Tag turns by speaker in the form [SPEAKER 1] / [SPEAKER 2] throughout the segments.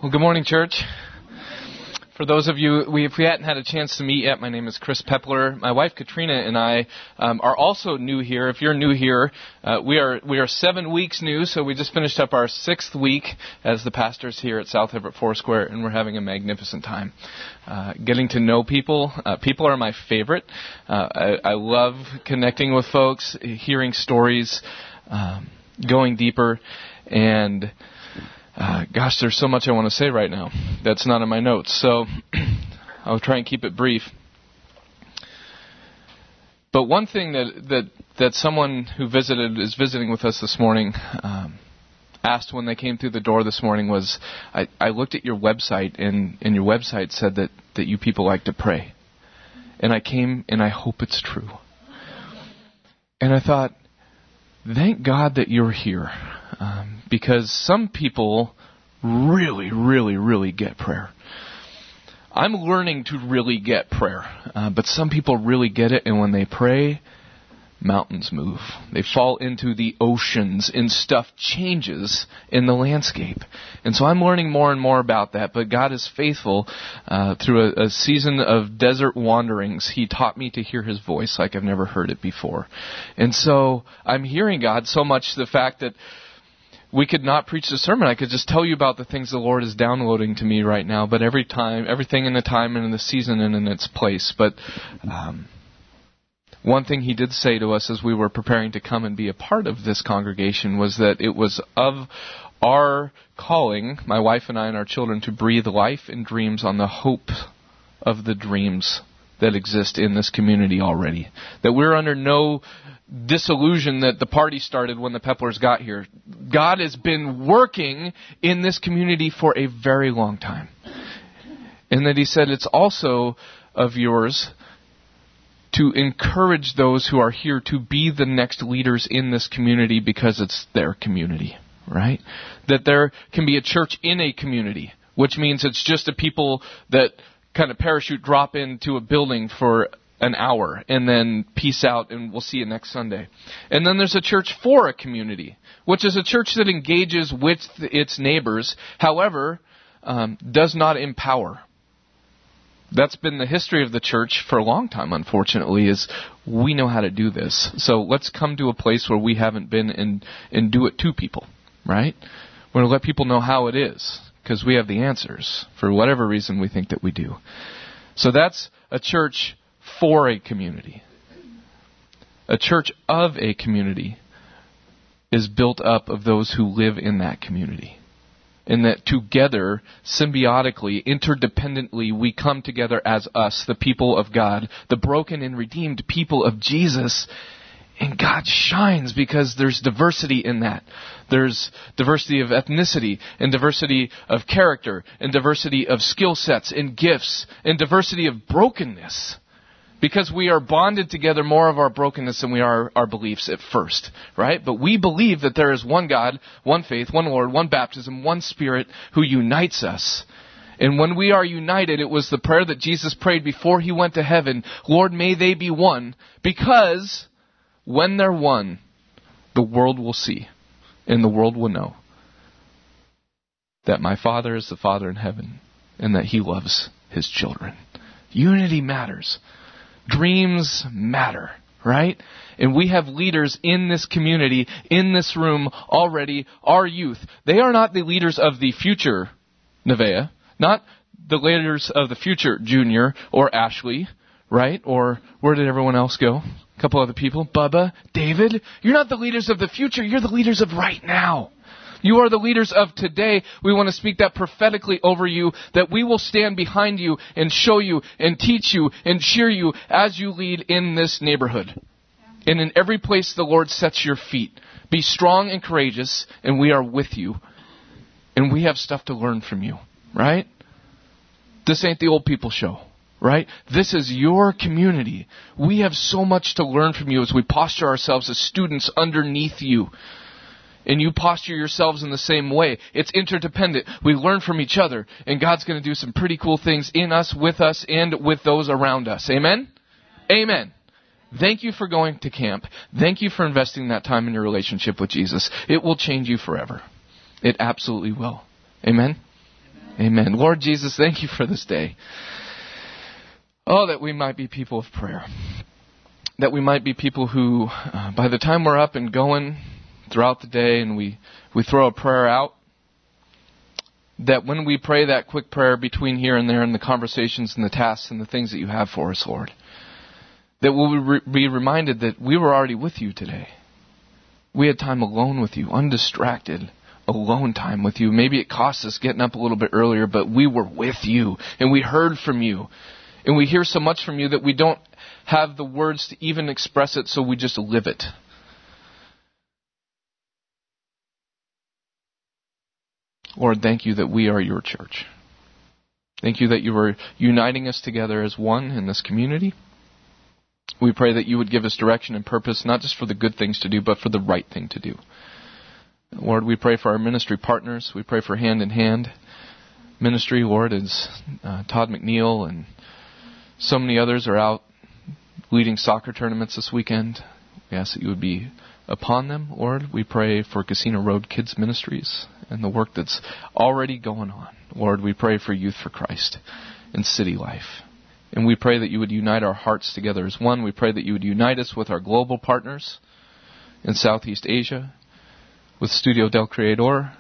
[SPEAKER 1] Well, good morning, church. For those of you, if we hadn't had a chance to meet yet, my name is Chris Pepler. My wife Katrina and I are also new here. If you're new here, we are 7 weeks new, so we just finished up our 6th week as the pastors here at South Everett Foursquare, and we're having a magnificent time. Getting to know people. People are my favorite. I love connecting with folks, hearing stories, going deeper, and gosh, there's so much I want to say right now that's not in my notes, so I'll try and keep it brief. But one thing that someone who is visiting with us this morning asked when they came through the door this morning was, I looked at your website, and your website said that you people like to pray. And I came, and I hope it's true. And I thought, thank God that you're here. Because some people really, really, really get prayer. I'm learning to really get prayer. But some people really get it, and when they pray, mountains move. They fall into the oceans, and stuff changes in the landscape. And so I'm learning more and more about that. But God is faithful. Through a season of desert wanderings, He taught me to hear His voice like I've never heard it before. And so I'm hearing God so much, the fact that we could not preach the sermon. I could just tell you about the things the Lord is downloading to me right now. But everything in the time and in the season and in its place. But one thing He did say to us as we were preparing to come and be a part of this congregation was that it was of our calling, my wife and I and our children, to breathe life and dreams on the hope of the dreams that exist in this community already. That we're under no disillusion that the party started when the Peplers got here. God has been working in this community for a very long time. And that He said it's also of yours to encourage those who are here to be the next leaders in this community because it's their community, right? That there can be a church in a community, which means it's just a people that kind of parachute drop into a building for an hour and then peace out and we'll see you next Sunday. And then there's a church for a community, which is a church that engages with its neighbors, however, does not empower. That's been the history of the church for a long time, unfortunately, is we know how to do this. So let's come to a place where we haven't been and do it to people, right? We're going to let people know how it is because we have the answers for whatever reason we think that we do. So that's a church for a community. A church of a community is built up of those who live in that community. And that together, symbiotically, interdependently, we come together as us, the people of God, the broken and redeemed people of Jesus. And God shines because there's diversity in that. There's diversity of ethnicity and diversity of character and diversity of skill sets and gifts and diversity of brokenness. Because we are bonded together more of our brokenness than we are our beliefs at first, right? But we believe that there is one God, one faith, one Lord, one baptism, one Spirit who unites us. And when we are united, it was the prayer that Jesus prayed before He went to heaven, Lord, may they be one, because when they're one, the world will see and the world will know that my Father is the Father in heaven and that He loves His children. Unity matters. Dreams matter, right? And we have leaders in this community, in this room already, our youth. They are not the leaders of the future, Nevaeh, not the leaders of the future, Junior or Ashley, right? Or where did everyone else go? A couple other people. Bubba, David. You're not the leaders of the future. You're the leaders of right now. You are the leaders of today. We want to speak that prophetically over you, that we will stand behind you and show you and teach you and cheer you as you lead in this neighborhood. And in every place the Lord sets your feet. Be strong and courageous, and we are with you. And we have stuff to learn from you, right? This ain't the old people show, right? This is your community. We have so much to learn from you as we posture ourselves as students underneath you. And you posture yourselves in the same way. It's interdependent. We learn from each other. And God's going to do some pretty cool things in us, and with those around us. Amen? Amen. Thank you for going to camp. Thank you for investing that time in your relationship with Jesus. It will change you forever. It absolutely will. Amen? Amen. Lord Jesus, thank you for this day. Oh, that we might be people of prayer. That we might be people who, by the time we're up and going throughout the day and we throw a prayer out, that when we pray that quick prayer between here and there and the conversations and the tasks and the things that you have for us, Lord, that we'll be reminded that we were already with you today. We had time alone with you, undistracted, alone time with you. Maybe it cost us getting up a little bit earlier, but we were with you and we heard from you. And we hear so much from you that we don't have the words to even express it, so we just live it. Lord, thank you that we are your church. Thank you that you are uniting us together as one in this community. We pray that you would give us direction and purpose, not just for the good things to do, but for the right thing to do. Lord, we pray for our ministry partners. We pray for Hand in Hand ministry. Lord, as Todd McNeil and so many others are out leading soccer tournaments this weekend. We ask that you would be upon them, Lord. We pray for Casino Road Kids Ministries and the work that's already going on. Lord, we pray for Youth for Christ and City Life. And we pray that you would unite our hearts together as one. We pray that you would unite us with our global partners in Southeast Asia, with Studio Del Creador.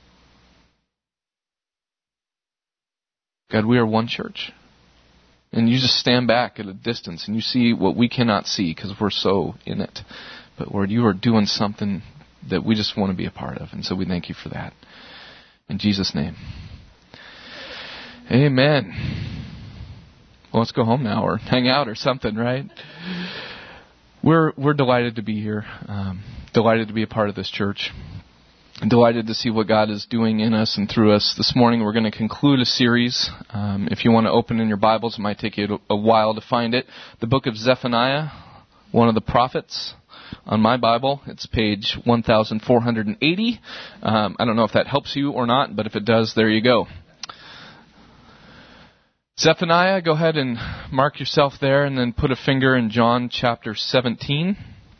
[SPEAKER 1] God, we are one church. And you just stand back at a distance and you see what we cannot see because we're so in it. But Lord, you are doing something that we just want to be a part of. And so we thank you for that. In Jesus' name. Amen. Well, let's go home now or hang out or something, right? We're delighted to be here. Delighted to be a part of this church. Delighted to see what God is doing in us and through us. This morning we're going to conclude a series. If you want to open in your Bibles, it might take you a while to find it. The book of Zephaniah, one of the prophets. On my Bible, it's page 1480. I don't know if that helps you or not, but if it does, there you go. Zephaniah, go ahead and mark yourself there and then put a finger in John chapter 17.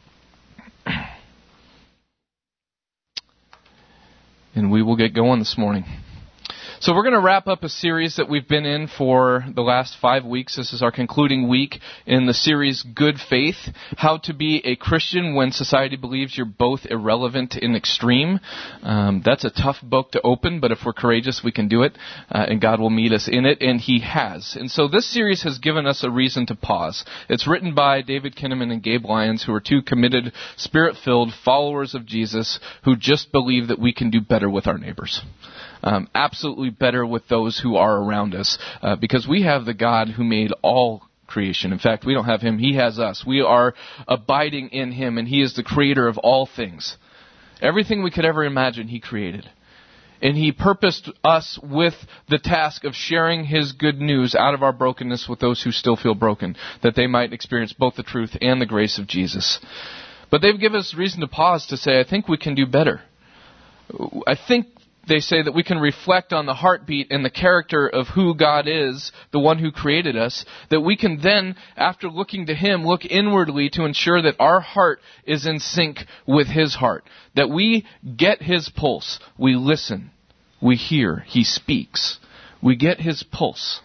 [SPEAKER 1] And we will get going this morning. So we're going to wrap up a series that we've been in for the last 5 weeks. This is our concluding week in the series Good Faith, How to Be a Christian When Society Believes You're Both Irrelevant and Extreme. That's a tough book to open, but if we're courageous, we can do it, and God will meet us in it, and He has. And so this series has given us a reason to pause. It's written by David Kinnaman and Gabe Lyons, who are two committed, Spirit-filled followers of Jesus who just believe that we can do better with our neighbors. Absolutely better with those who are around us, because we have the God who made all creation. In fact, we don't have Him, He has us. We are abiding in Him, and He is the creator of all things. Everything we could ever imagine, He created. And He purposed us with the task of sharing His good news out of our brokenness with those who still feel broken, that they might experience both the truth and the grace of Jesus. But they've given us reason to pause to say, I think we can do better. I think they say that we can reflect on the heartbeat and the character of who God is, the one who created us, that we can then, after looking to Him, look inwardly to ensure that our heart is in sync with His heart, that we get His pulse, we listen, we hear, He speaks, we get His pulse,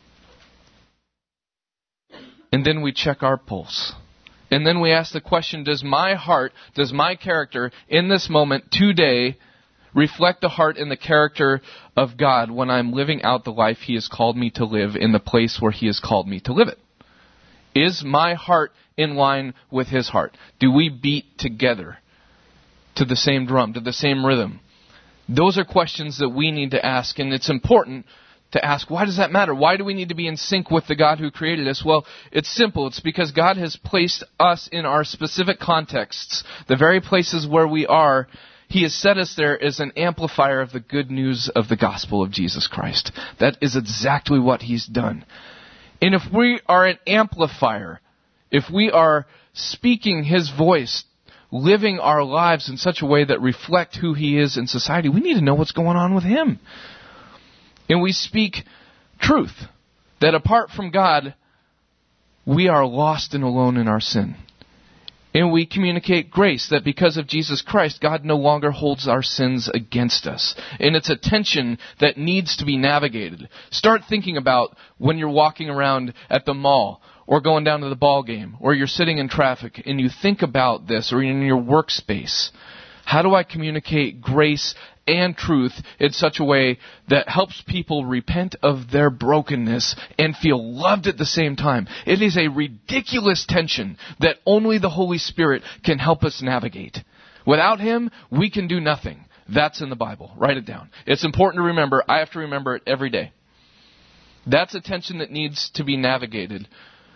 [SPEAKER 1] and then we check our pulse. And then we ask the question, does my heart, does my character in this moment today reflect the heart and the character of God when I'm living out the life He has called me to live in the place where He has called me to live it? Is my heart in line with His heart? Do we beat together to the same drum, to the same rhythm? Those are questions that we need to ask, and it's important to ask, why does that matter? Why do we need to be in sync with the God who created us? Well, it's simple. It's because God has placed us in our specific contexts, the very places where we are. He has set us there as an amplifier of the good news of the gospel of Jesus Christ. That is exactly what He's done. And if we are an amplifier, if we are speaking His voice, living our lives in such a way that reflect who He is in society, we need to know what's going on with Him. And we speak truth, that apart from God, we are lost and alone in our sin. And we communicate grace, that because of Jesus Christ, God no longer holds our sins against us. And it's a tension that needs to be navigated. Start thinking about when you're walking around at the mall, or going down to the ball game, or you're sitting in traffic, and you think about this, or in your workspace. How do I communicate grace and truth in such a way that helps people repent of their brokenness and feel loved at the same time? It is a ridiculous tension that only the Holy Spirit can help us navigate. Without Him, we can do nothing. That's in the Bible. Write it down. It's important to remember. I have to remember it every day. That's a tension that needs to be navigated.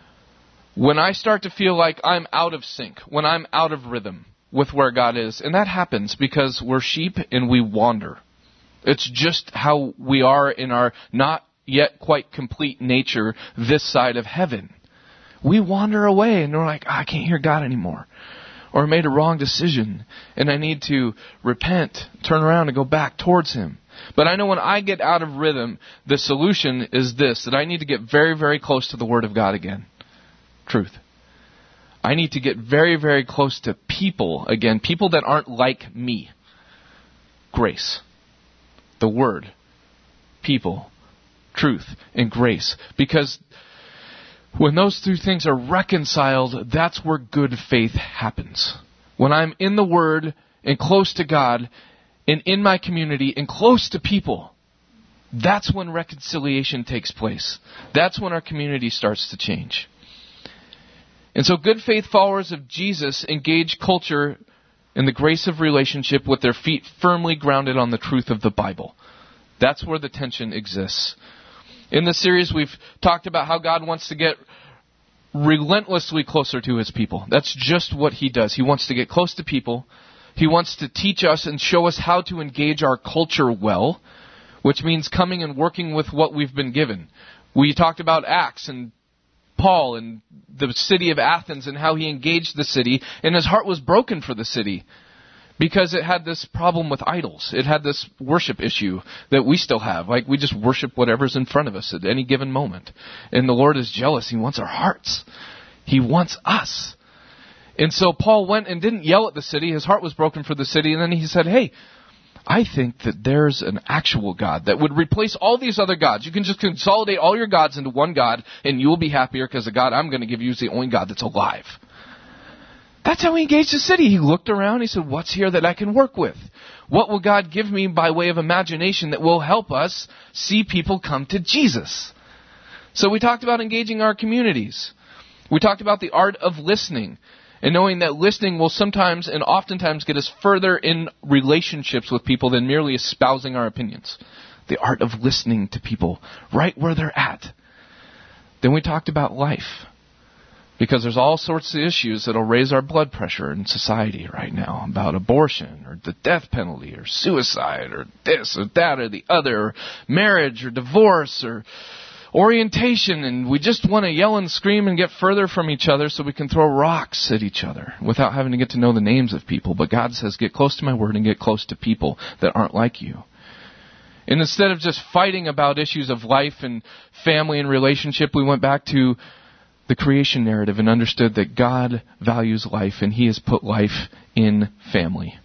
[SPEAKER 1] When I start to feel like I'm out of sync, when I'm out of rhythm with where God is, and that happens because we're sheep and we wander. It's just how we are in our not yet quite complete nature this side of heaven. We wander away and we're like, I can't hear God anymore. Or I made a wrong decision and I need to repent, turn around and go back towards Him. But I know when I get out of rhythm, the solution is this, that I need to get very, very close to the Word of God again. Truth. I need to get very, very close to people again. People that aren't like me. Grace. The Word. People. Truth. And grace. Because when those two things are reconciled, that's where good faith happens. When I'm in the Word and close to God and in my community and close to people, that's when reconciliation takes place. That's when our community starts to change. And so good faith followers of Jesus engage culture in the grace of relationship with their feet firmly grounded on the truth of the Bible. That's where the tension exists. In this series, we've talked about how God wants to get relentlessly closer to His people. That's just what He does. He wants to get close to people. He wants to teach us and show us how to engage our culture well, which means coming and working with what we've been given. We talked about Acts and Paul and the city of Athens and how he engaged the city, and his heart was broken for the city because it had this problem with idols. It had this worship issue that we still have. Like, we just worship whatever's in front of us at any given moment. And the Lord is jealous. He wants our hearts. He wants us. And so Paul went and didn't yell at the city. His heart was broken for the city. And then he said, hey, I think that there's an actual God that would replace all these other gods. You can just consolidate all your gods into one God, and you will be happier because the God I'm going to give you is the only God that's alive. That's how he engaged the city. He looked around. He said, what's here that I can work with? What will God give me by way of imagination that will help us see people come to Jesus? So we talked about engaging our communities. We talked about the art of listening. And knowing that listening will sometimes and oftentimes get us further in relationships with people than merely espousing our opinions. The art of listening to people right where they're at. Then we talked about life. Because there's all sorts of issues that will raise our blood pressure in society right now. About abortion, or the death penalty, or suicide, or this, or that, or the other, or marriage, or divorce, or orientation, and we just want to yell and scream and get further from each other so we can throw rocks at each other without having to get to know the names of people. But God says, get close to my word and get close to people that aren't like you. And instead of just fighting about issues of life and family and relationship, we went back to the creation narrative and understood that God values life and He has put life in family.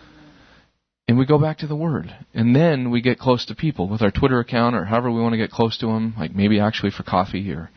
[SPEAKER 1] And we go back to the Word. And then we get close to people with our Twitter account or however we want to get close to them, like maybe actually for coffee or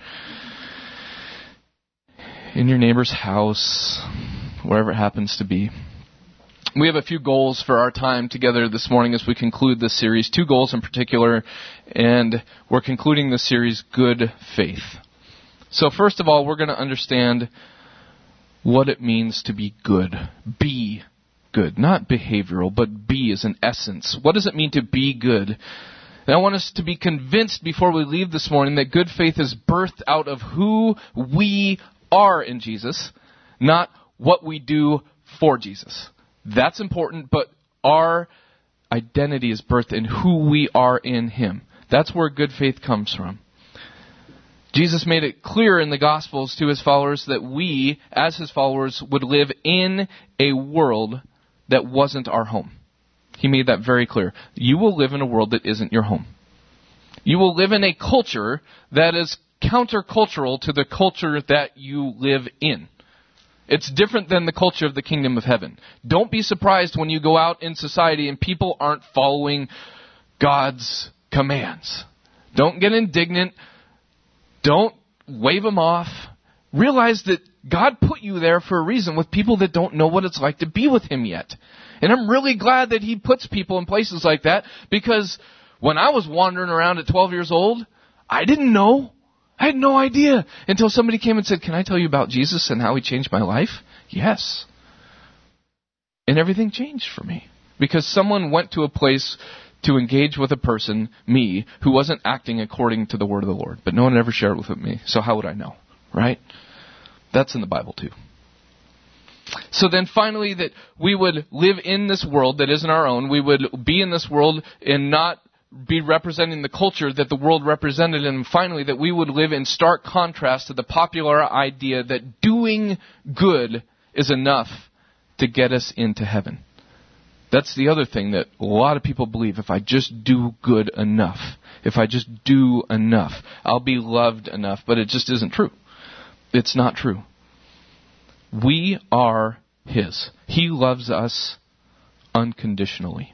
[SPEAKER 1] in your neighbor's house, wherever it happens to be. We have a few goals for our time together this morning as we conclude this series. 2 goals in particular, and we're concluding this series, Good Faith. So first of all, we're going to understand what it means to be good. Be good. Not behavioral, but be as an essence. What does it mean to be good? And I want us to be convinced before we leave this morning that good faith is birthed out of who we are in Jesus, not what we do for Jesus. That's important, but our identity is birthed in who we are in Him. That's where good faith comes from. Jesus made it clear in the Gospels to His followers that we, as His followers, would live in a world that wasn't our home. He made that very clear. You will live in a world that isn't your home. You will live in a culture that is countercultural to the culture that you live in. It's different than the culture of the kingdom of heaven. Don't be surprised when you go out in society and people aren't following God's commands. Don't get indignant. Don't wave them off. Realize that God put you there for a reason with people that don't know what it's like to be with Him yet. And I'm really glad that He puts people in places like that, because when I was wandering around at 12 years old, I didn't know. I had no idea until somebody came and said, "Can I tell you about Jesus and how He changed my life?" Yes. And everything changed for me. Because someone went to a place to engage with a person, me, who wasn't acting according to the word of the Lord. But no one ever shared it with me, so how would I know? Right? That's in the Bible too. So then finally, that we would live in this world that isn't our own. We would be in this world and not be representing the culture that the world represented, and finally that we would live in stark contrast to the popular idea that doing good is enough to get us into heaven. That's the other thing that a lot of people believe. If I just do good enough, if I just do enough, I'll be loved enough. But it just isn't true. It's not true. We are His. He loves us unconditionally.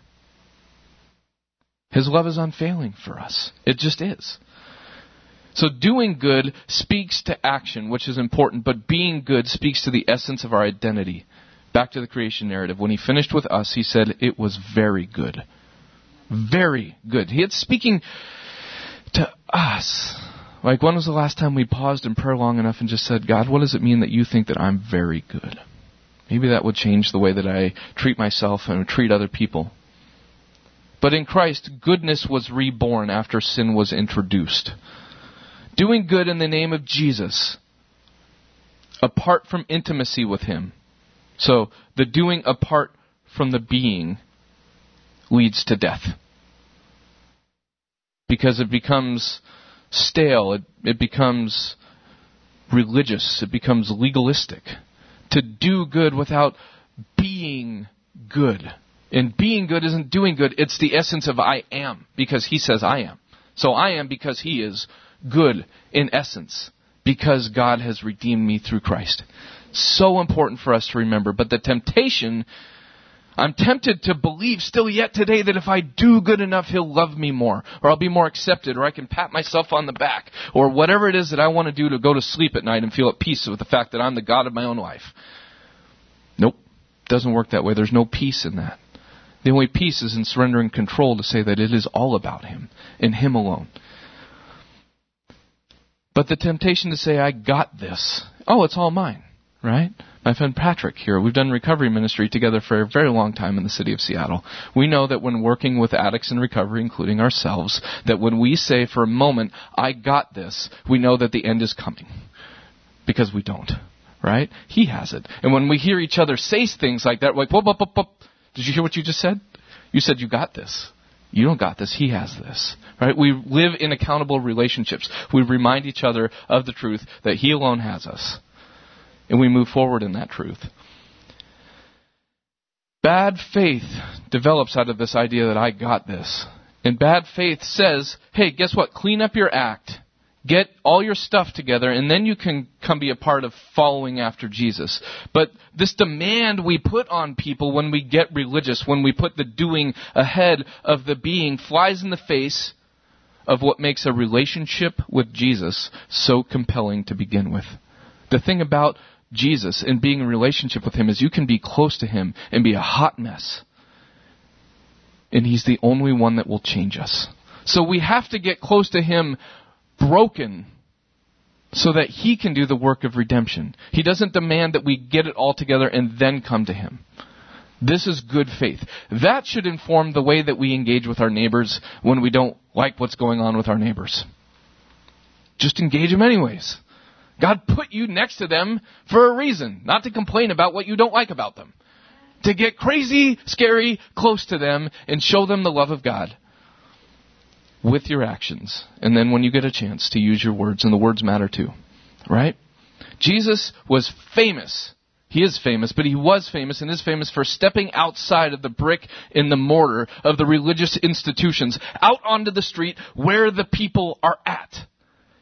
[SPEAKER 1] His love is unfailing for us. It just is. So doing good speaks to action, which is important, but being good speaks to the essence of our identity. Back to the creation narrative. When He finished with us, He said it was very good. Very good. He had speaking to us. Like, when was the last time we paused in prayer long enough and just said, "God, what does it mean that you think that I'm very good?" Maybe that would change the way that I treat myself and treat other people. But in Christ, goodness was reborn after sin was introduced. Doing good in the name of Jesus, apart from intimacy with Him. So, the doing apart from the being leads to death. Because it becomes stale, it becomes religious, it becomes legalistic. To do good without being good. And being good isn't doing good, it's the essence of I am, because He says I am. So I am because He is good in essence, because God has redeemed me through Christ. So important for us to remember. But the temptation, I'm tempted to believe still yet today that if I do good enough, He'll love me more, or I'll be more accepted, or I can pat myself on the back, or whatever it is that I want to do to go to sleep at night and feel at peace with the fact that I'm the God of my own life. Nope. Doesn't work that way. There's no peace in that. The only peace is in surrendering control to say that it is all about Him, and Him alone. But the temptation to say, "I got this." Oh, it's all mine, right? My friend Patrick here, we've done recovery ministry together for a very long time in the city of Seattle. We know that when working with addicts in recovery, including ourselves, that when we say for a moment, "I got this," we know that the end is coming. Because we don't, right? He has it. And when we hear each other say things like that, we're like, whoop, whoop, whoop, whoop. Did you hear what you just said? You said you got this. You don't got this. He has this. Right? We live in accountable relationships. We remind each other of the truth that He alone has us. And we move forward in that truth. Bad faith develops out of this idea that I got this. And bad faith says, hey, guess what? Clean up your act. Get all your stuff together, and then you can come be a part of following after Jesus. But this demand we put on people when we get religious, when we put the doing ahead of the being, flies in the face of what makes a relationship with Jesus so compelling to begin with. The thing about Jesus and being in a relationship with Him is you can be close to Him and be a hot mess. And He's the only one that will change us. So we have to get close to Him broken so that He can do the work of redemption. He doesn't demand that we get it all together and then come to Him. This is good faith. That should inform the way that we engage with our neighbors when we don't like what's going on with our neighbors. Just engage them anyways. God put you next to them for a reason, not to complain about what you don't like about them. To get crazy, scary, close to them and show them the love of God. With your actions. And then when you get a chance to use your words, and the words matter too. Right? Jesus was famous. He is famous, but He was famous and is famous for stepping outside of the brick and the mortar of the religious institutions, out onto the street where the people are at.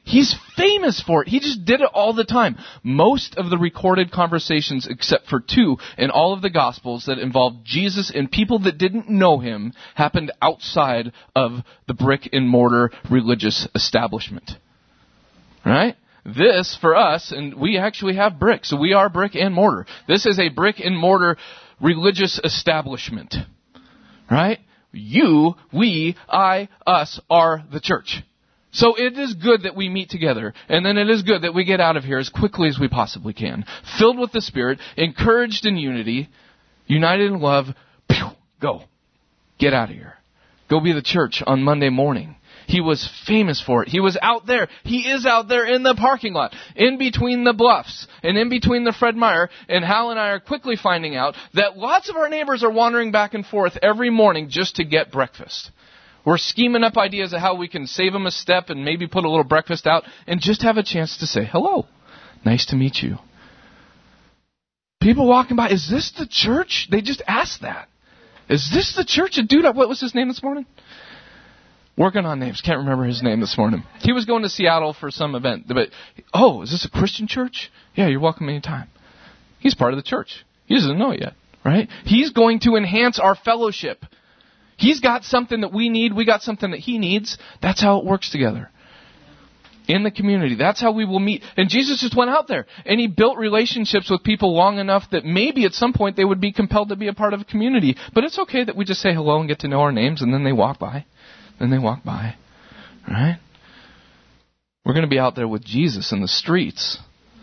[SPEAKER 1] He's famous for it. He just did it all the time. Most of the recorded conversations, except for 2 in all of the Gospels that involved Jesus and people that didn't know him, happened outside of the brick and mortar religious establishment. Right? This, for us, and we actually have brick, so we are brick and mortar. This is a brick and mortar religious establishment. Right? You, we, I, us are the church. So it is good that we meet together, and then it is good that we get out of here as quickly as we possibly can, filled with the Spirit, encouraged in unity, united in love. Pew, go. Get out of here. Go be the church on Monday morning. He was famous for it. He was out there. He is out there in the parking lot, in between the bluffs, and in between the Fred Meyer. And Hal and I are quickly finding out that lots of our neighbors are wandering back and forth every morning just to get breakfast. We're scheming up ideas of how we can save them a step and maybe put a little breakfast out and just have a chance to say, hello, nice to meet you. People walking by, is this the church? They just asked that. Is this the church? A dude, what was his name this morning? Working on names. Can't remember his name this morning. He was going to Seattle for some event. But, is this a Christian church? Yeah, you're welcome anytime. He's part of the church. He doesn't know it yet, right? He's going to enhance our fellowship. He's got something that we need. We got something that he needs. That's how it works together. In the community. That's how we will meet. And Jesus just went out there. And he built relationships with people long enough that maybe at some point they would be compelled to be a part of a community. But it's okay that we just say hello and get to know our names and then they walk by. Then they walk by. Right? We're going to be out there with Jesus in the streets.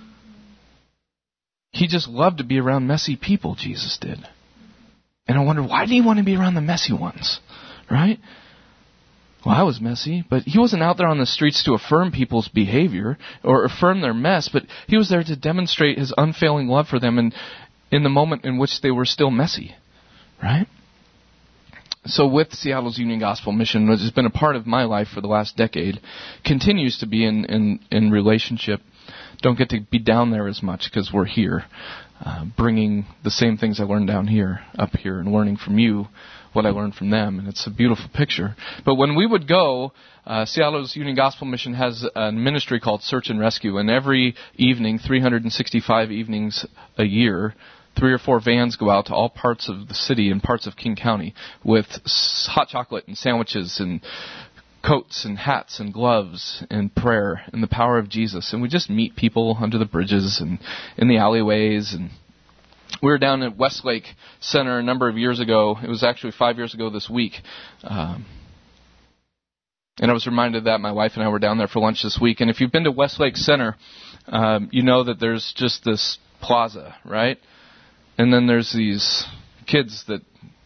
[SPEAKER 1] He just loved to be around messy people, Jesus did. And I wonder, why did he want to be around the messy ones? Right? Well, I was messy, but he wasn't out there on the streets to affirm people's behavior or affirm their mess, but he was there to demonstrate his unfailing love for them in the moment in which they were still messy. Right? So with Seattle's Union Gospel Mission, which has been a part of my life for the last decade, continues to be in relationship. Don't get to be down there as much because we're here. Bringing the same things I learned down here, up here, and learning from you what I learned from them. And it's a beautiful picture. But when we would go, Seattle's Union Gospel Mission has a ministry called Search and Rescue. And every evening, 365 evenings a year, 3 or 4 vans go out to all parts of the city and parts of King County with hot chocolate and sandwiches and coats and hats and gloves and prayer and the power of Jesus. And we just meet people under the bridges and in the alleyways. And we were down at Westlake Center a number of years ago. It was actually 5 years ago this week. And I was reminded of that. My wife and I were down there for lunch this week. And if you've been to Westlake Center, you know that there's just this plaza, right? And then there's these kids that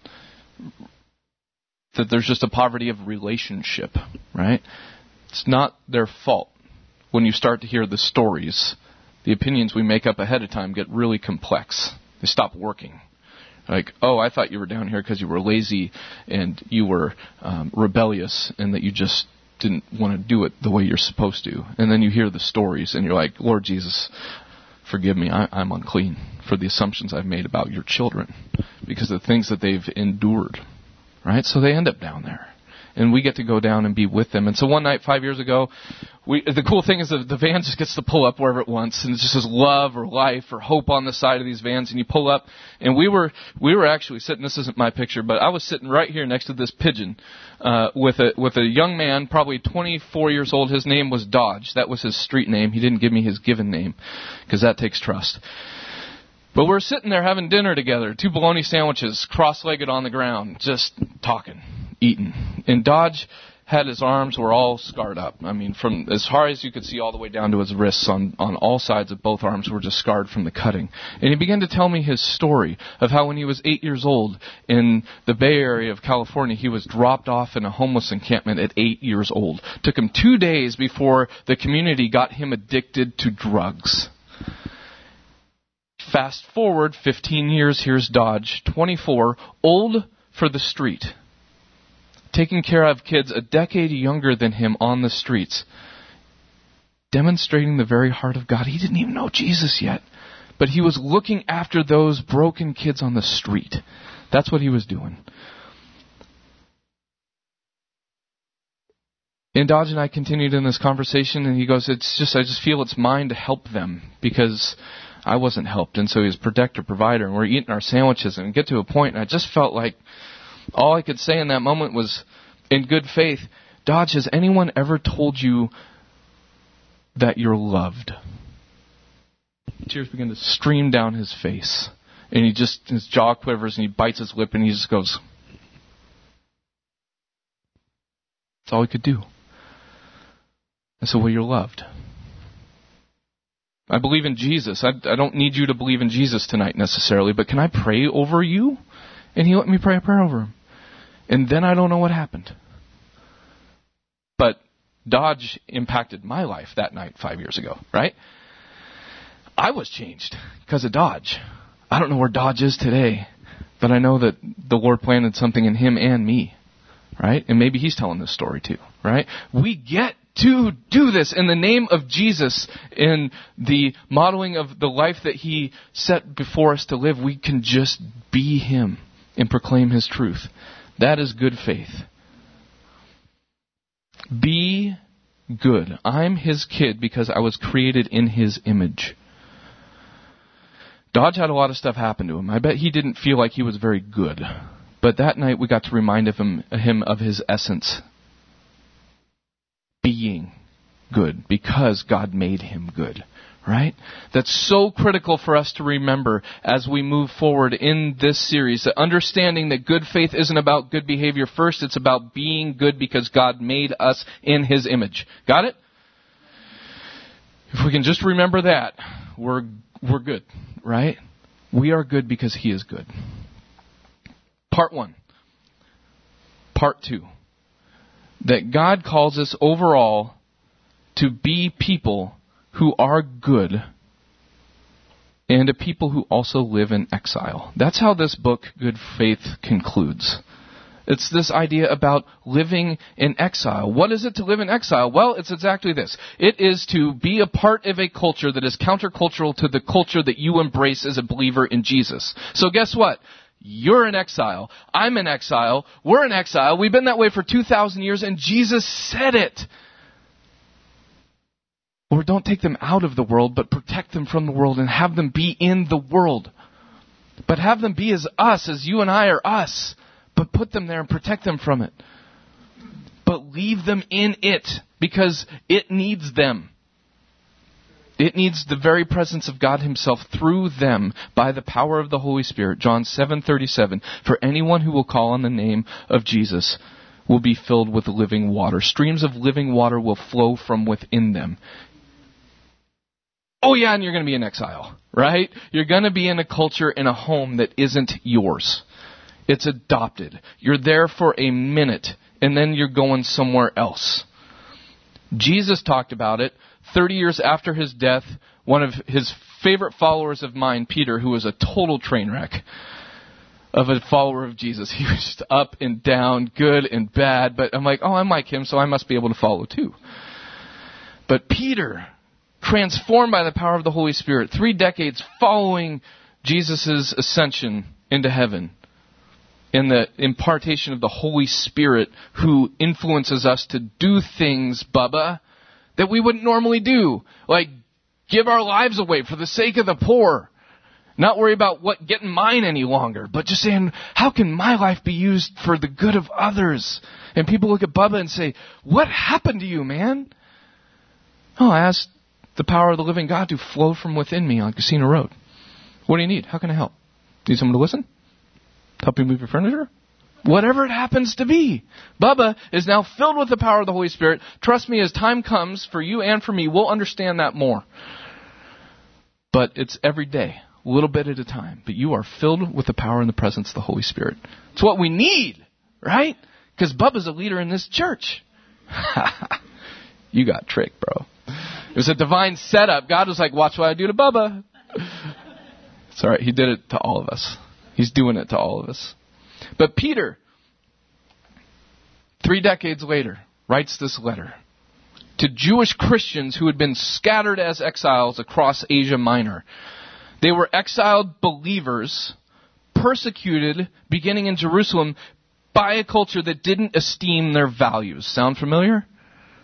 [SPEAKER 1] there's just a poverty of relationship, right? It's not their fault. When you start to hear the stories, the opinions we make up ahead of time get really complex. They stop working. Like, oh, I thought you were down here because you were lazy and you were rebellious and that you just didn't want to do it the way you're supposed to. And then you hear the stories and you're like, Lord Jesus, forgive me, I'm unclean for the assumptions I've made about your children because of the things that they've endured. Right? So they end up down there. And we get to go down and be with them. And so one night, 5 years ago, the cool thing is that the van just gets to pull up wherever it wants. And it just says love or life or hope on the side of these vans. And you pull up. And we were actually sitting, this isn't my picture, but I was sitting right here next to this pigeon with a young man, probably 24 years old. His name was Dodge. That was his street name. He didn't give me his given name because that takes trust. But we're sitting there having dinner together, 2 bologna sandwiches, cross-legged on the ground, just talking, eating. And Dodge had his arms were all scarred up. I mean, from as far as you could see all the way down to his wrists on all sides of both arms were just scarred from the cutting. And he began to tell me his story of how when he was 8 years old in the Bay Area of California, he was dropped off in a homeless encampment at 8 years old. Took him 2 days before the community got him addicted to drugs. Fast forward 15 years, here's Dodge, 24, old for the street, taking care of kids a decade younger than him on the streets, demonstrating the very heart of God. He didn't even know Jesus yet, but he was looking after those broken kids on the street. That's what he was doing. And Dodge and I continued in this conversation, and he goes, I just feel it's mine to help them because I wasn't helped. And so he was protector, provider, and we're eating our sandwiches, and we get to a point, and I just felt like all I could say in that moment was, in good faith, Dodge, has anyone ever told you that you're loved? Tears begin to stream down his face, and his jaw quivers, and he bites his lip, and he just goes, that's all he could do. I said, well, you're loved. I believe in Jesus. I don't need you to believe in Jesus tonight necessarily, but can I pray over you? And he let me pray a prayer over him. And then I don't know what happened. But Dodge impacted my life that night 5 years ago, right? I was changed because of Dodge. I don't know where Dodge is today, but I know that the Lord planted something in him and me, right? And maybe he's telling this story too, right? We get to do this in the name of Jesus, in the modeling of the life that he set before us to live. We can just be him and proclaim his truth. That is good faith. Be good. I'm his kid because I was created in his image. Dodge had a lot of stuff happen to him. I bet he didn't feel like he was very good. But that night we got to remind him of his essence. Being good because God made him good, right? That's so critical for us to remember as we move forward in this series. The understanding that good faith isn't about good behavior first, it's about being good because God made us in his image. Got it? If we can just remember that, we're good, right? We are good because he is good. Part 1. Part 2. That God calls us overall to be people who are good and a people who also live in exile. That's how this book, Good Faith, concludes. It's this idea about living in exile. What is it to live in exile? Well, it's exactly this. It is to be a part of a culture that is countercultural to the culture that you embrace as a believer in Jesus. So guess what? You're in exile. I'm in exile. We're in exile. We've been that way for 2,000 years, and Jesus said it. Lord, don't take them out of the world, but protect them from the world and have them be in the world. But have them be as us, as you and I are us. But put them there and protect them from it. But leave them in it, because it needs them. It needs the very presence of God himself through them by the power of the Holy Spirit. John 7:37. For anyone who will call on the name of Jesus will be filled with living water. Streams of living water will flow from within them. Oh yeah, and you're going to be in exile, right? You're going to be in a culture, in a home that isn't yours. It's adopted. You're there for a minute, and then you're going somewhere else. Jesus talked about it 30 years after his death. One of his favorite followers of mine, Peter, who was a total train wreck of a follower of Jesus. He was just up and down, good and bad. But I'm like, oh, I'm like him, so I must be able to follow too. But Peter, transformed by the power of the Holy Spirit, 3 decades following Jesus' ascension into heaven, in the impartation of the Holy Spirit who influences us to do things, Bubba, that we wouldn't normally do. Like give our lives away for the sake of the poor. Not worry about getting mine any longer, but just saying, how can my life be used for the good of others? And people look at Bubba and say, what happened to you, man? Oh, I asked the power of the living God to flow from within me on Casino Road. What do you need? How can I help? Need someone to listen? Help you move your furniture? Whatever it happens to be. Bubba is now filled with the power of the Holy Spirit. Trust me, as time comes for you and for me, we'll understand that more. But it's every day, a little bit at a time. But you are filled with the power and the presence of the Holy Spirit. It's what we need, right? Because Bubba's a leader in this church. You got tricked, bro. It was a divine setup. God was like, watch what I do to Bubba. It's all right. He did it to all of us. He's doing it to all of us. But Peter, 3 decades later, writes this letter to Jewish Christians who had been scattered as exiles across Asia Minor. They were exiled believers, persecuted, beginning in Jerusalem, by a culture that didn't esteem their values. Sound familiar?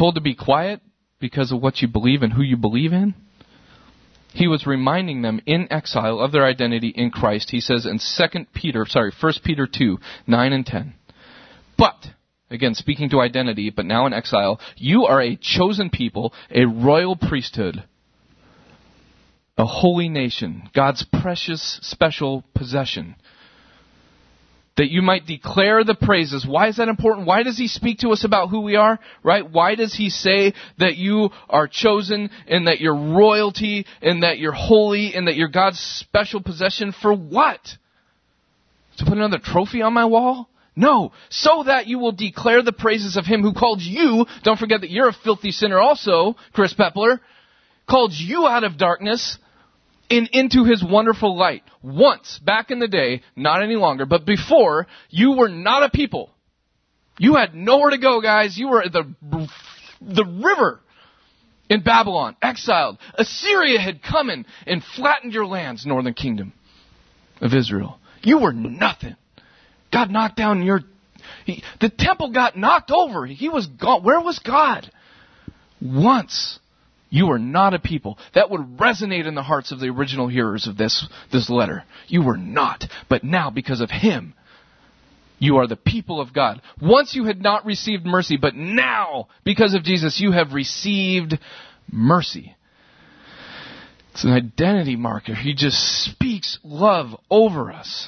[SPEAKER 1] told to be quiet because of what you believe and who you believe in. He was reminding them in exile of their identity in Christ. He says in 1 Peter 2, 9 and 10. But, again, speaking to identity, but now in exile, you are a chosen people, a royal priesthood, a holy nation, God's precious special possession, that you might declare the praises. Why is that important? Why does he speak to us about who we are? Right? Why does he say that you are chosen and that you're royalty and that you're holy and that you're God's special possession? For what? To put another trophy on my wall? No. So that you will declare the praises of him who called you. Don't forget that you're a filthy sinner also, Chris Pepler. Called you out of darkness into his wonderful light. Once, back in the day, not any longer, but before, you were not a people. You had nowhere to go, guys. You were at the river in Babylon, exiled. Assyria had come in and flattened your lands, northern kingdom of Israel. You were nothing. God knocked down the temple got knocked over. He was gone. Where was God? Once. You were not a people. That would resonate in the hearts of the original hearers of this letter. You were not. But now, because of him, you are the people of God. Once you had not received mercy, but now, because of Jesus, you have received mercy. It's an identity marker. He just speaks love over us.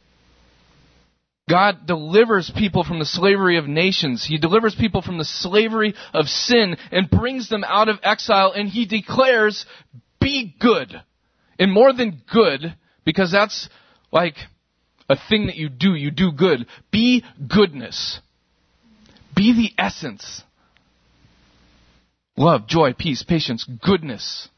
[SPEAKER 1] God delivers people from the slavery of nations. He delivers people from the slavery of sin and brings them out of exile, and he declares, be good. And more than good, because that's like a thing that you do good. Be goodness. Be the essence. Love, joy, peace, patience, goodness.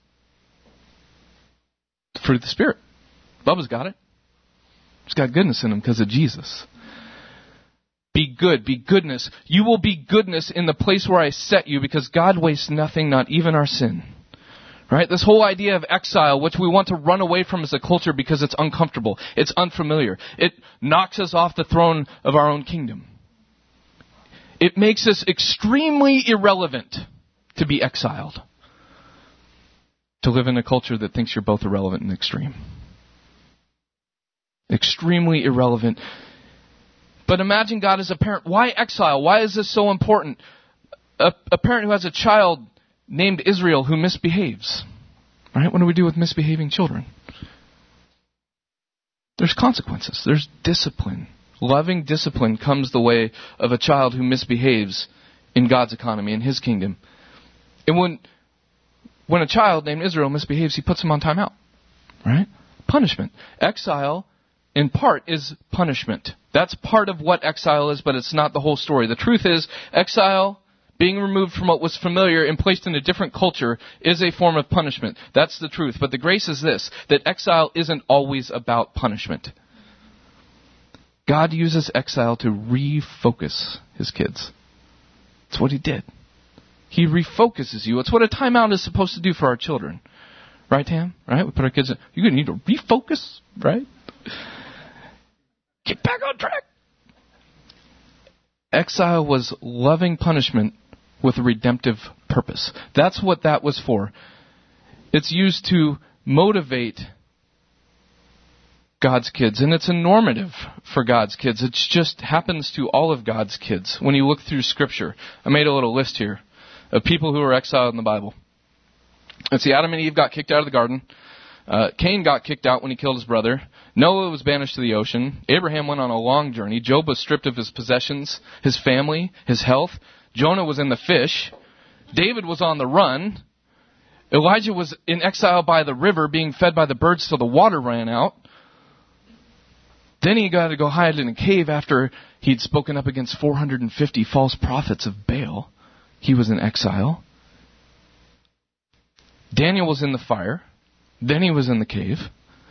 [SPEAKER 1] The fruit of the Spirit. Love has got it. It's got goodness in him because of Jesus. Be good, be goodness. You will be goodness in the place where I set you, because God wastes nothing, not even our sin. Right? This whole idea of exile, which we want to run away from as a culture because it's uncomfortable, it's unfamiliar. It knocks us off the throne of our own kingdom. It makes us extremely irrelevant to be exiled. To live in a culture that thinks you're both irrelevant and extreme. Extremely irrelevant. But imagine God as a parent. Why exile? Why is this so important? A parent who has a child named Israel who misbehaves. Right? What do we do with misbehaving children? There's consequences. There's discipline. Loving discipline comes the way of a child who misbehaves in God's economy, in his kingdom. And when a child named Israel misbehaves, he puts him on timeout. Right? Punishment. Exile, in part, is punishment. That's part of what exile is, but it's not the whole story. The truth is, exile, being removed from what was familiar and placed in a different culture, is a form of punishment. That's the truth. But the grace is this, that exile isn't always about punishment. God uses exile to refocus his kids. That's what he did. He refocuses you. It's what a timeout is supposed to do for our children. Right, Tam? Right? We put our kids in. You're going to need to refocus, right? Get back on track. Exile was loving punishment with a redemptive purpose. That's what that was for. It's used to motivate God's kids, and it's a normative for God's kids. It just happens to all of God's kids. When you look through Scripture, I made a little list here of people who were exiled in the Bible. Let's see, Adam and Eve got kicked out of the garden. Cain got kicked out when he killed his brother. Noah was banished to the ocean. Abraham went on a long journey. Job was stripped of his possessions, his family, his health. Jonah was in the fish. David was on the run. Elijah was in exile by the river, being fed by the birds till the water ran out. Then he got to go hide in a cave after he'd spoken up against 450 false prophets of Baal. He was in exile. Daniel was in the fire. Then he was in the cave.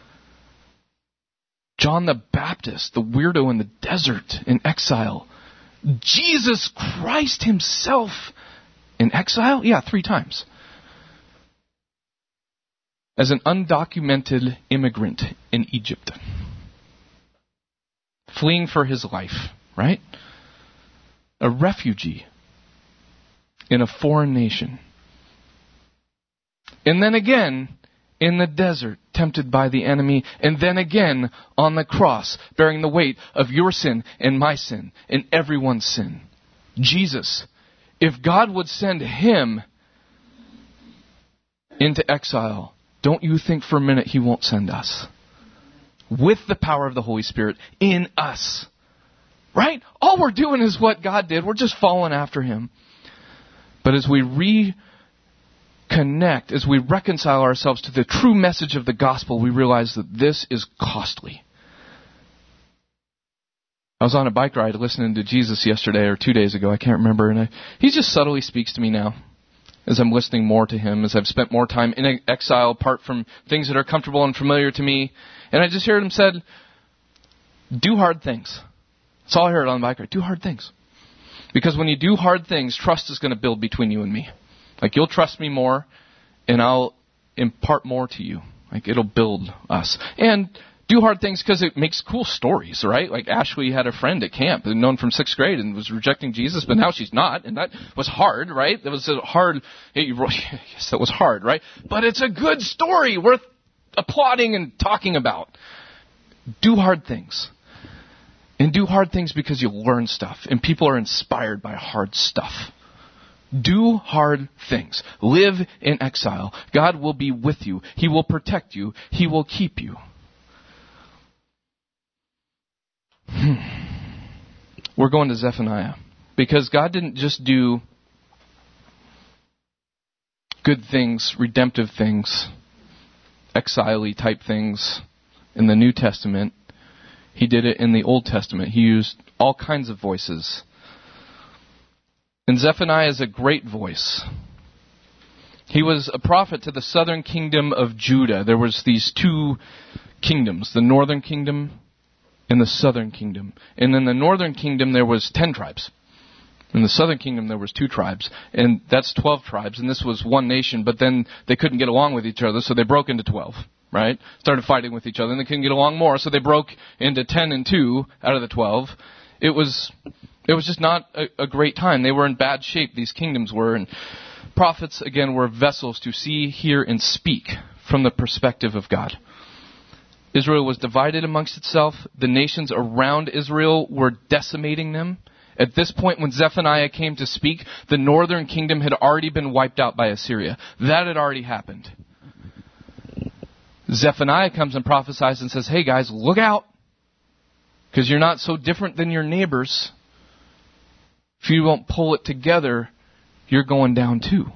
[SPEAKER 1] John the Baptist, the weirdo in the desert, in exile. Jesus Christ himself in exile? Yeah, 3 times. As an undocumented immigrant in Egypt. Fleeing for his life, right? A refugee. in a foreign nation. And then again in the desert, tempted by the enemy. And then again on the cross, bearing the weight of your sin and my sin and everyone's sin. Jesus, if God would send him into exile, don't you think for a minute he won't send us? With the power of the Holy Spirit in us. Right? All we're doing is what God did. We're just following after him. But as we reconnect, as we reconcile ourselves to the true message of the gospel, we realize that this is costly. I was on a bike ride listening to Jesus yesterday or 2 days ago, I can't remember, and he just subtly speaks to me now as I'm listening more to him, as I've spent more time in exile apart from things that are comfortable and familiar to me. And I just heard him said, do hard things. That's all I heard on the bike ride. Do hard things. Because when you do hard things, trust is going to build between you and me. Like, you'll trust me more, and I'll impart more to you. Like, it'll build us. And do hard things because it makes cool stories, right? Like, Ashley had a friend at camp, known from 6th grade, and was rejecting Jesus, but now she's not. And that was hard, right? That was a hard, yes, that was hard, right? But it's a good story worth applauding and talking about. Do hard things. And do hard things because you learn stuff. And people are inspired by hard stuff. Do hard things. Live in exile. God will be with you. He will protect you. He will keep you. We're going to Zephaniah. Because God didn't just do good things, redemptive things, exile-y type things in the New Testament. He did it in the Old Testament. He used all kinds of voices. And Zephaniah is a great voice. He was a prophet to the southern kingdom of Judah. There was these two kingdoms, the northern kingdom and the southern kingdom. And in the northern kingdom there was 10 tribes. In the southern kingdom there was 2 tribes. And that's 12 tribes. And this was one nation, but then they couldn't get along with each other, so they broke into 12. Right? Started fighting with each other, and they couldn't get along more, so they broke into 10 and 2 out of the 12. It was just not a great time. They were in bad shape, these kingdoms were, and prophets, again, were vessels to see, hear, and speak from the perspective of God. Israel was divided amongst itself. The nations around Israel were decimating them. At this point, when Zephaniah came to speak, the northern kingdom had already been wiped out by Assyria. That had already happened. Zephaniah comes and prophesies and says, hey guys, look out, because you're not so different than your neighbors. If you won't pull it together, you're going down too.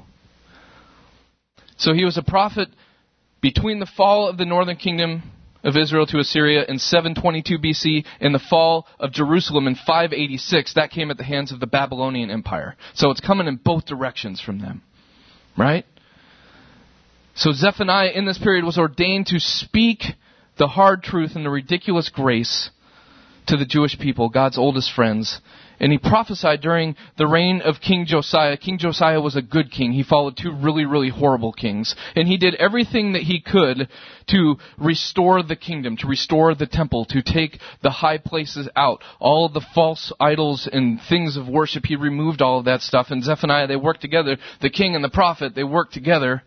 [SPEAKER 1] So he was a prophet between the fall of the northern kingdom of Israel to Assyria in 722 BC and the fall of Jerusalem in 586. That came at the hands of the Babylonian Empire. So it's coming in both directions from them. Right? So Zephaniah in this period was ordained to speak the hard truth and the ridiculous grace to the Jewish people, God's oldest friends. And he prophesied during the reign of King Josiah. King Josiah was a good king. He followed 2 really, really horrible kings. And he did everything that he could to restore the kingdom, to restore the temple, to take the high places out. All of the false idols and things of worship, he removed all of that stuff. And Zephaniah, they worked together. The king and the prophet, they worked together.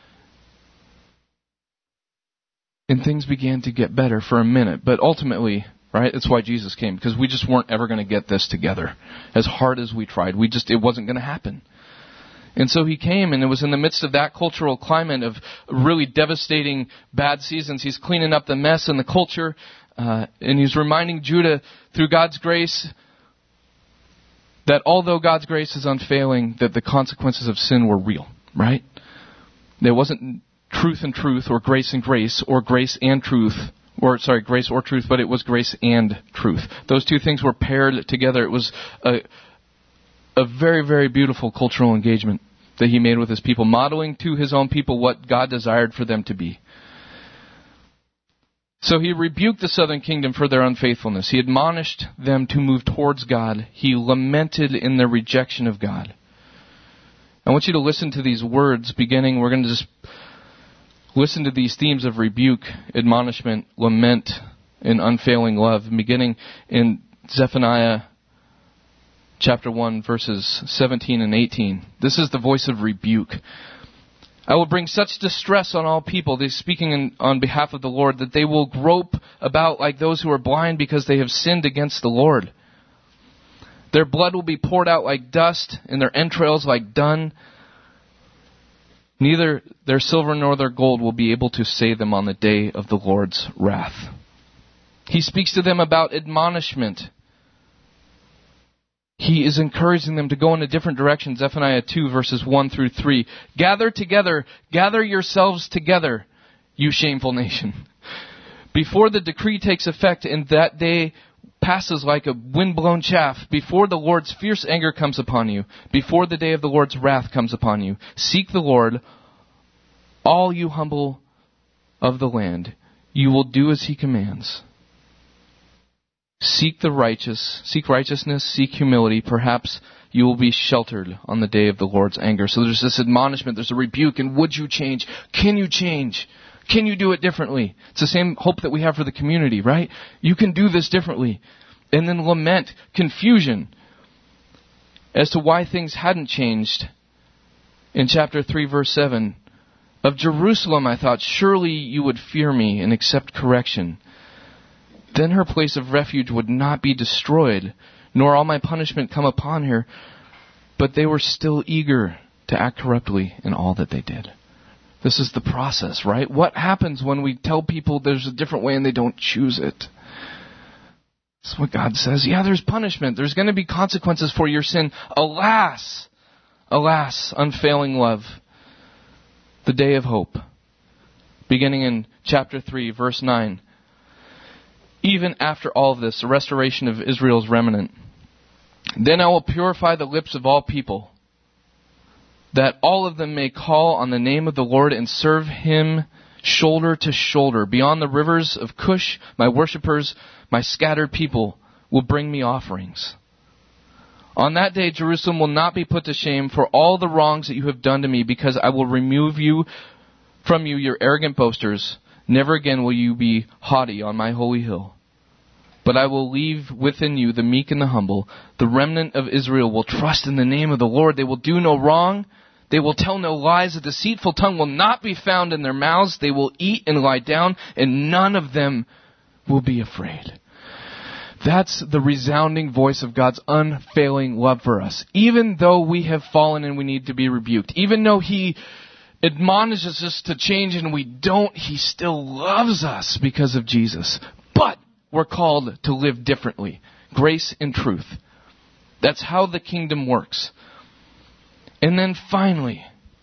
[SPEAKER 1] And things began to get better for a minute. But ultimately, right, that's why Jesus came. Because we just weren't ever going to get this together. As hard as we tried. It wasn't going to happen. And so he came, and it was in the midst of that cultural climate of really devastating bad seasons. He's cleaning up the mess in the culture. And he's reminding Judah, through God's grace, that although God's grace is unfailing, that the consequences of sin were real. Right? There wasn't truth and truth, or grace and grace, or grace and truth, grace or truth, but it was grace and truth. Those two things were paired together. It was a very, very beautiful cultural engagement that he made with his people, modeling to his own people what God desired for them to be. So he rebuked the southern kingdom for their unfaithfulness. He admonished them to move towards God. He lamented in their rejection of God. I want you to listen to these words beginning. We're going to just listen to these themes of rebuke, admonishment, lament, and unfailing love, beginning in Zephaniah chapter 1, verses 17 and 18. This is the voice of rebuke. I will bring such distress on all people, they speaking on behalf of the Lord, that they will grope about like those who are blind because they have sinned against the Lord. Their blood will be poured out like dust, and their entrails like dung. Neither their silver nor their gold will be able to save them on the day of the Lord's wrath. He speaks to them about admonishment. He is encouraging them to go in a different direction. Zephaniah 2, verses 1 through 3. Gather together, gather yourselves together, you shameful nation. Before the decree takes effect and that day passes like a wind-blown chaff, before the Lord's fierce anger comes upon you, before the day of the Lord's wrath comes upon you, seek the Lord, all you humble of the land. You will do as He commands. Seek righteousness, seek humility. Perhaps you will be sheltered on the day of the Lord's anger. So there's this admonishment, there's a rebuke, and would you change? Can you change? Can you do it differently? It's the same hope that we have for the community, right? You can do this differently. And then lament, confusion as to why things hadn't changed. In chapter 3, verse 7, of Jerusalem I thought, surely you would fear me and accept correction. Then her place of refuge would not be destroyed, nor all my punishment come upon her. But they were still eager to act corruptly in all that they did. This is the process, right? What happens when we tell people there's a different way and they don't choose it? That's what God says. Yeah, there's punishment. There's going to be consequences for your sin. Alas, alas, unfailing love. The day of hope. Beginning in chapter 3, verse 9. Even after all of this, the restoration of Israel's remnant. Then I will purify the lips of all people, that all of them may call on the name of the Lord and serve Him shoulder to shoulder. Beyond the rivers of Cush, my worshippers, my scattered people, will bring me offerings. On that day, Jerusalem will not be put to shame for all the wrongs that you have done to me, because I will remove from you your arrogant boasters. Never again will you be haughty on my holy hill. But I will leave within you the meek and the humble. The remnant of Israel will trust in the name of the Lord. They will do no wrong. They will tell no lies. A deceitful tongue will not be found in their mouths. They will eat and lie down, and none of them will be afraid. That's the resounding voice of God's unfailing love for us. Even though we have fallen and we need to be rebuked, even though He admonishes us to change and we don't, He still loves us because of Jesus. But we're called to live differently. Grace and truth. That's how the kingdom works. And then finally,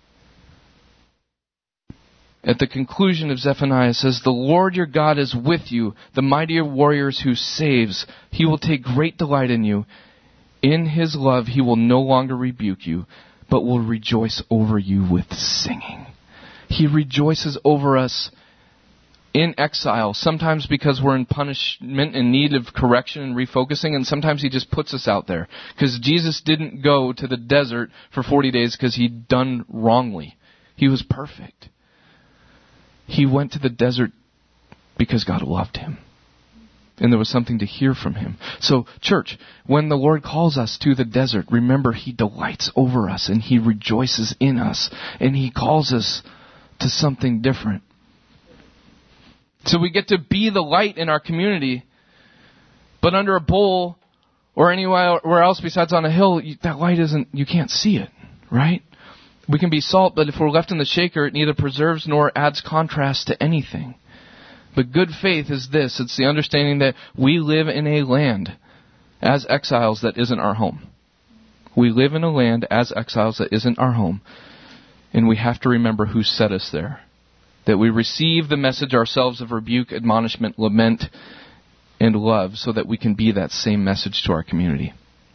[SPEAKER 1] at the conclusion of Zephaniah, it says, the Lord your God is with you, the mighty warriors who saves. He will take great delight in you. In His love He will no longer rebuke you, but will rejoice over you with singing. He rejoices over us in exile, sometimes because we're in punishment and need of correction and refocusing, and sometimes He just puts us out there. Because Jesus didn't go to the desert for 40 days because He'd done wrongly. He was perfect. He went to the desert because God loved Him. And there was something to hear from Him. So, church, when the Lord calls us to the desert, remember He delights over us and He rejoices in us. And He calls us to something different. So we get to be the light in our community, but under a bowl or anywhere else besides on a hill, that light you can't see it, right? We can be salt, but if we're left in the shaker, it neither preserves nor adds contrast to anything. But good faith is this. It's the understanding that we live in a land as exiles that isn't our home. We live in a land as exiles that isn't our home. And we have to remember who set us there. That we receive the message ourselves of rebuke, admonishment, lament, and love so that we can be that same message to our community.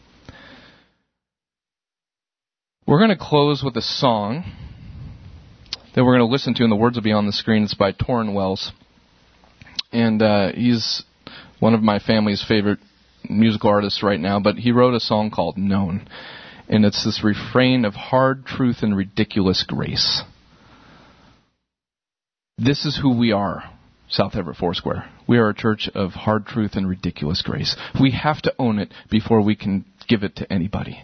[SPEAKER 1] We're going to close with a song that we're going to listen to, and the words will be on the screen. It's by Torrin Wells. And he's one of my family's favorite musical artists right now, but he wrote a song called Known. And it's this refrain of hard truth and ridiculous grace. This is who we are, South Everett Foursquare. We are a church of hard truth and ridiculous grace. We have to own it before we can give it to anybody.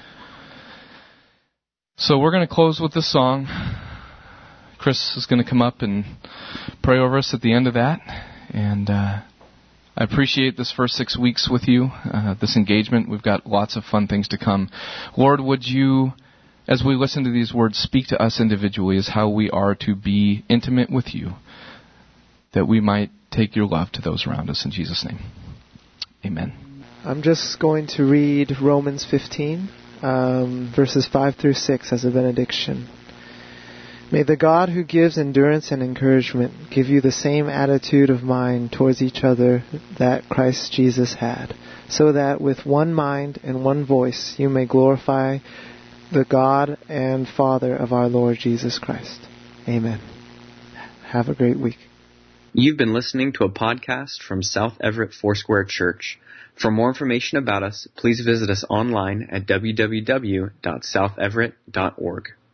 [SPEAKER 1] So we're going to close with this song. Chris is going to come up and pray over us at the end of that. And I appreciate this first 6 weeks with you, this engagement. We've got lots of fun things to come. Lord, would you, as we listen to these words, speak to us individually as how we are to be intimate with you, that we might take your love to those around us. In Jesus' name, amen.
[SPEAKER 2] I'm just going to read Romans 15, verses 5 through 6 as a benediction. May the God who gives endurance and encouragement give you the same attitude of mind towards each other that Christ Jesus had, so that with one mind and one voice you may glorify the God and Father of our Lord Jesus Christ. Amen. Have a great week.
[SPEAKER 3] You've been listening to a podcast from South Everett Foursquare Church. For more information about us, please visit us online at www.southeverett.org.